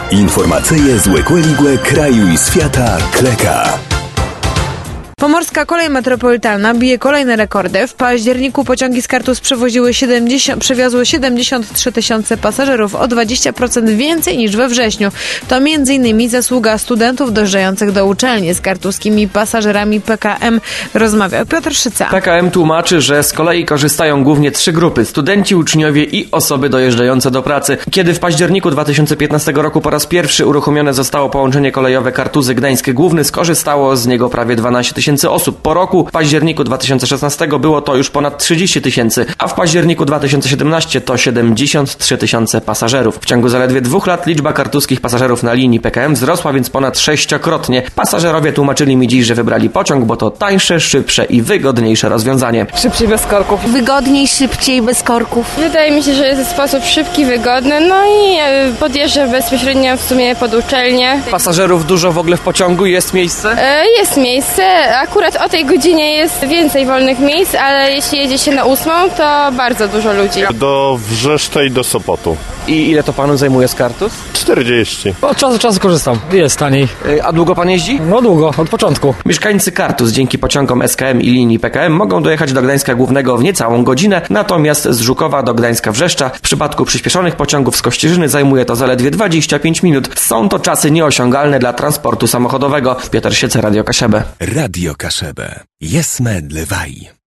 Informacyje z Łekłe kraju i świata Kleka. Pomorska Kolej Metropolitalna bije kolejne rekordy. W październiku pociągi z Kartus przewiozły 73 tysiące pasażerów, o 20% więcej niż we wrześniu. To m.in. zasługa studentów dojeżdżających do uczelni. Z kartuskimi pasażerami PKM rozmawiał Piotr Szyca. PKM tłumaczy, że z kolei korzystają głównie 3 grupy: studenci, uczniowie i osoby dojeżdżające do pracy. Kiedy w październiku 2015 roku po raz pierwszy uruchomione zostało połączenie kolejowe Kartuzy-Gdańsk Główny, skorzystało z niego prawie 12 tysięcy osób. Po roku, w październiku 2016 było to już ponad 30 tysięcy, a w październiku 2017 to 73 tysiące pasażerów. W ciągu zaledwie 2 lat liczba kartuskich pasażerów na linii PKM wzrosła więc ponad 6-krotnie. Pasażerowie tłumaczyli mi dziś, że wybrali pociąg, bo to tańsze, szybsze i wygodniejsze rozwiązanie. Szybciej bez korków. Wygodniej, szybciej, bez korków. Wydaje mi się, że jest w sposób szybki, wygodny, no i podjeżdżam bezpośrednio w sumie pod uczelnię. Pasażerów dużo w ogóle w pociągu? Jest miejsce? Jest miejsce. Akurat o tej godzinie jest więcej wolnych miejsc, ale jeśli jedzie się na 8, to bardzo dużo ludzi. Do Wrzeszcza i do Sopotu. I ile to panu zajmuje z Kartus? 40. Od czasu do czasu korzystam. Jest taniej. A długo pan jeździ? No długo, od początku. Mieszkańcy Kartus dzięki pociągom SKM i linii PKM mogą dojechać do Gdańska Głównego w niecałą godzinę, natomiast z Żukowa do Gdańska Wrzeszcza w przypadku przyspieszonych pociągów z Kościerzyny zajmuje to zaledwie 25 minut. Są to czasy nieosiągalne dla transportu samochodowego. Piotr Szyca, Radio Kaszebę. Radio Kaszebę. Jesme dlewaj.